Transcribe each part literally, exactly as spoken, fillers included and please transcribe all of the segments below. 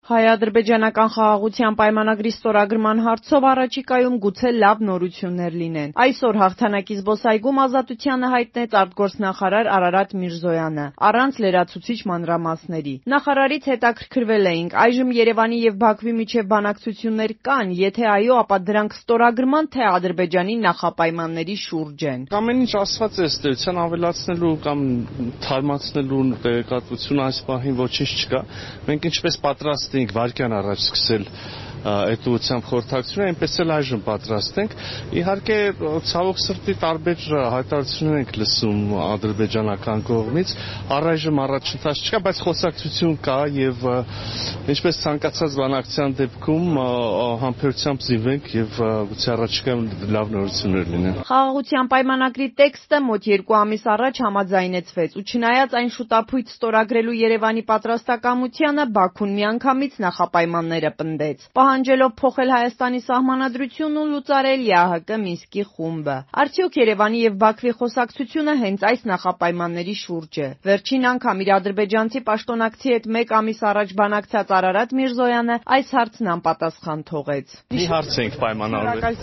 Հայ-ադրբեջանական խաղաղության պայմանագրի ստորագրման հարցով առաջիկայում գուցե լավ նորություններ լինեն։ Այսօր հաղթանակի զբոսայգում Ազատությանը հայտնեց արտգործնախարար Արարատ Միրզոյանը, առանց լրացուցիչ մանրամասների։ Նախարարից հետաքրքրվել էինք, այժմ Երևանի եւ Բաքվի միջև բանակցություններ կան, եթե այո, ապա դրանք ստորագրման թե Ադրբեջանի նախապայմանների շուրջ են։ Ամեն ինչ ասված է ըստ էության, ավելացնելու կամ թարմացնելու տեղեկատվություն այս պահին ոչինչ չկա։ Մենք ինչպես պատրաստ ենք վարկյան առաջ սկսել այդ ուղղությամբ խորհրդակցությունը, այնպես էլ այժմ պատրաստ ենք։ Իհարկե, ցավոք սրտի տարբեր հայտարարություններ ենք լսում ադրբեջանական կողմից, առայժմ առաջընթաց չկա, բայց խոսակցություն կա եւ ինչպես ցանկացած բանակցության դեպքում համբերությամբ զինվենք եւ գուցե առաջիկայում լավ նորություններ լինեն։ Խաղաղության պայմանագրի տեքստը մոտ երկու ամիս առաջ համաձայնեցվեց ու չնայած այն շուտափույթ ստորագրելու Երևանի պատրաստակամությանը, Բաքուն միանգամից նախապայմանները պնդեց, պահանջելով փոխել Հայաստանի սահմանադրությունն ու լուծարել ԵԱՀԿ Մինսկի խումբը։ Արդյոք Երևանի եւ Բաքվի խոսակցությունը հենց այս նախապայմանների շուրջ է։ Վերջին անգամ իր ադրբեջանցի պաշտոնակցի հետ մեկ ամիս առաջ բանակցած Արարատ Միրզոյանը այս հարցն անպատասխան թողեց։ Մի հարց ենք պայմանավորել,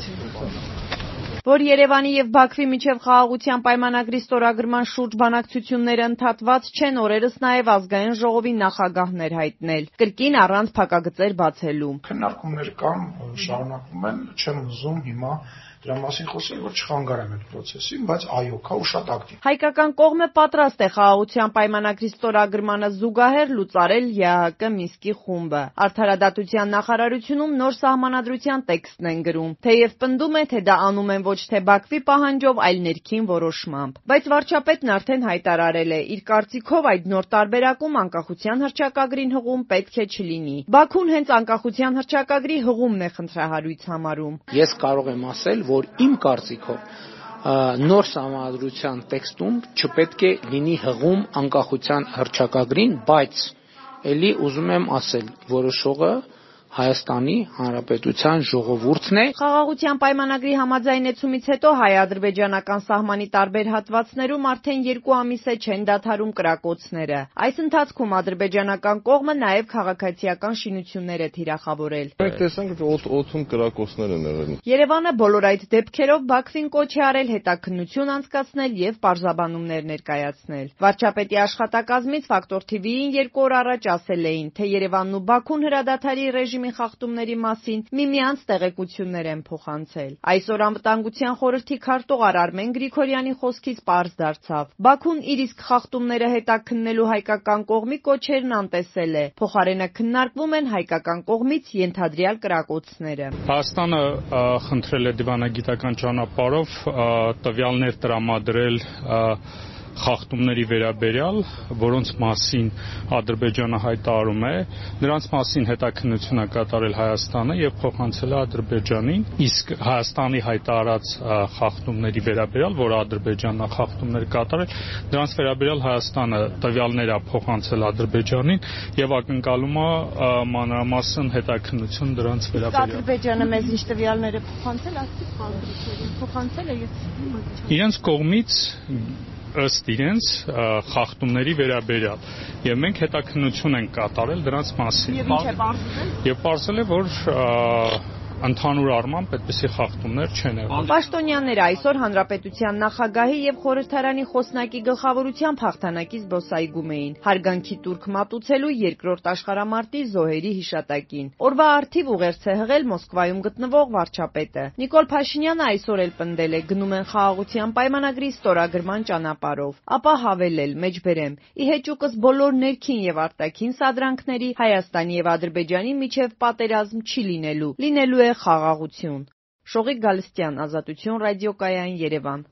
որ Երևանի եւ Բաքվի միջև խաղաղության պայմանագրի ստորագրման շուրջ բանակցությունները ընդհատված չեն, օրերս նաեւ ազգային ժողովի նախագահներ հայտնել, կրկին առանց փակագծեր բացելու։ Քննարկումներ կան, շարունակվում են, չեմ ուզում հիմա դրա մասին խոսել, որ չխանգարեմ այդ process-ին, բայց այո, կա ու շատ ակտիվ։ Հայկական կողմը պատրաստ է խաղաղության պայմանագրի ստորագրմանը զուգահեռ լուծարել ԵԱՀԿ Մինսկի խումբը։ Արդարադատության նախարարությունում նոր սահմանադրության տեքստն են գրում, թեև պնդում է, թե դա անում են ոչ թե Բաքվի պահանջով, այլ ներքին որոշմամբ։ Բայց վարչապետն արդեն հայտարարել է, իր կարծիքով այդ նոր տարբերակում անկախության հռչակագրին հղում պետք է չլինի։ Բաքուն հենց անկախության հռչակագրի հղումն է խնդրահարույց համարում։ Ես կարող եմ ասել, որ իմ կարծիքով նոր սահմանադրության տեքստում չպետք է լինի հղում անկախության հռչակագրին, բայց ելի ուզում եմ ասել, որոշողը Հայաստանի Հանրապետության ժողովուրդն է։ Խաղաղության պայմանագրի համաձայնեցումից հետո հայ-ադրբեջանական սահմանի տարբեր հատվածներում արդեն երկու ամիս է չեն դադարում կրակոցները։ Այս ընթացքում ադրբեջանական կողմը նաև քաղաքացիական շինություններ է թիրախավորել։ Մենք տեսանք, որ օդում կրակոցներ են եղել։ Երևանը բոլոր այդ դեպքերով Բաքվին կոչ է արել հետաքննություն անցկացնել եւ պարզաբանումներ ներկայացնել։ Վարչապետի աշխատակազմից Ֆակտոր թիվիին երկու օր առաջ ասել էին, թե Երևանն ու Բաքուն հրադադարի ռեժիմի խախտումների մասին միմյանց տեղեկություններ են փոխանցել։ Այսօր անվտանգության խորհրդի քարտուղար Արմեն Գրիգորյանի խոսքից պարզ դարձավ. Բաքուն իր իսկ խախտումները հետաքննելու հայկական կողմի կոչերն անտեսել է, փոխարենը քննարկվում են հայկական կողմից ենթադրյալ կրակոցները։ Հայաստանը խնդրել է դիվանագիտական ճանապարհով տվյալներ տրամադրել խախտումների վերաբերյալ, որոնց մասին Ադրբեջանը հայտարարում է, նրանց մասին հետաքննություն է կատարել Հայաստանը եւ փոխանցել է Ադրբեջանին, իսկ Հայաստանի հայտարարած խախտումների վերաբերյալ, որ Ադրբեջանն է խախտումներ կատարել, դրանց վերաբերյալ Հայաստանը տվյալներ է փոխանցել Ադրբեջանին եւ ակնկալում է մանրամասն հետաքննություն դրանց վերաբերյալ։ Ադրբեջանը մեզ ինչ տվյալներ է փոխանցել, ասի փոխանցել է իրենց կողմից ըստ իրենց խախտումների վերաբերյալ եւ մենք հետաքննություն ենք կատարել դրանց մասին։ Եվ ինչ է պարզվել։ Եվ պարզել է, որ ընդհանուր առմամբ այդպիսի խախտումներ չեն եղել։ Պաշտոնյաները այսօր Հանրապետության նախագահի եւ խորհրդարանի խոսնակի գլխավորությամբ հաղթանակի զբոսայգում էին, հարգանքի տուրք մատուցելու երկրորդ աշխարհամարտի զոհերի հիշատակին։ Օրվա առթիվ ուղերձ է հղել Մոսկվայում գտնվող վարչապետը։ Նիկոլ Փաշինյանը այսօր էլ պնդել է, գնում են խաղաղության պայմանագրի ստորագրման ճանապարհով, ապա հավելել, մեջբերեմ, ի հեճուկս բոլոր ներքին եւ արտաքին սադրանքների Հայաստանի եւ Ադրբեջանի միջև պատերազմ չի լինելու, լինելու է խաղաղություն։ Շողիկ Գալստյան, Ազատություն ռադիոկայան, Երևան։